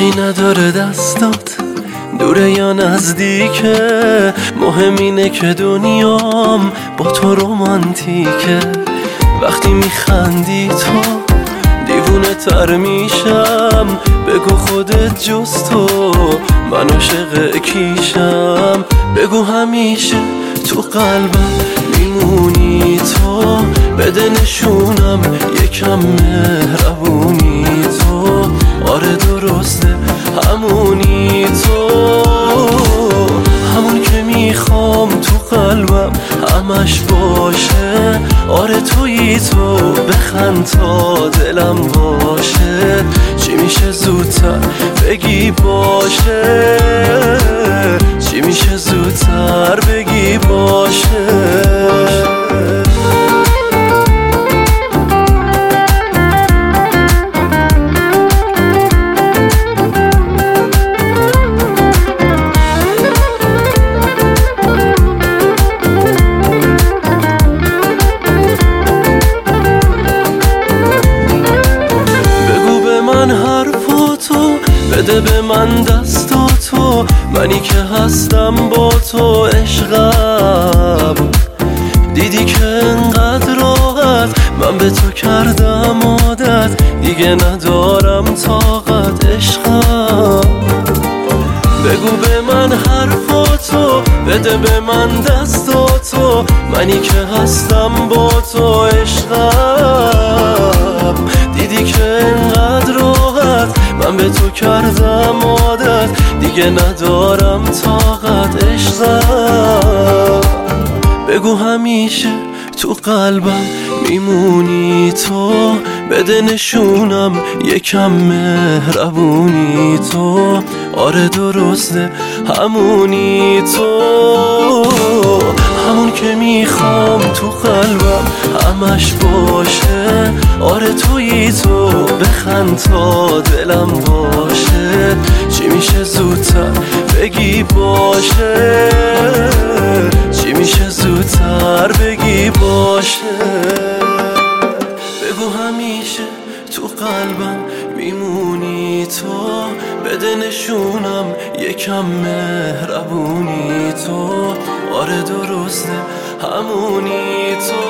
فرقی نداره دستات دوره یا نزدیکه، مهم اینه که دنیام با تو رومانتیکه. وقتی میخندی تو دیوونه تر میشم، بگو خودت جز تو من عاشق کیشم. بگو همیشه تو قلبم میمونی تو، بده نشونم یکم مهربونی تو. آره درسته همونی تو، همون که میخوام تو قلبم همش باشه. آره تویی تو، بخند تا دلم باشه. چی میشه زودتر بگی باشه، چی میشه زودتر بگی باشه. بده به من دستاتو، منی که هستم با تو عشقم. دیدی که انقدر راحت من به تو کردم عادت، دیگه ندارم طاقت عشقم. بگو به من حرفاتو، بده به من دستاتو، منی که هستم با تو عشقم. دیدی که انقدر راحت من به تو کردم عادت، دیگه ندارم طاقت عشقم. بگو همیشه تو قلبم میمونی تو، بده نشونم یکم مهربونی تو. آره درسته همونی تو، همون که میخوام تو قلبم همش باشه. آره تویی تو، بخند تا دلم باشه. چی میشه زودتر بگی باشه، چی میشه زودتر بگی باشه. بگو همیشه تو قلبم میمونی تو، بده نشونم یکم مهربونی تو. آره درسته همونی تو،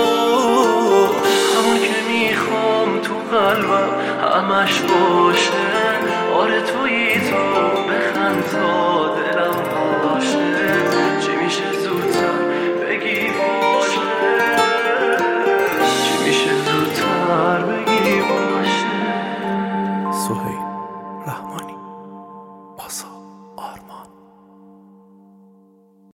همون که میخوام تو قلبم همش باشه. آره تویی تو، بخند تا دلم باشه. چی میشه زودتر بگی باشه، چی میشه زودتر بگی باشه. سهیل رحمانی، پاسا آرمان.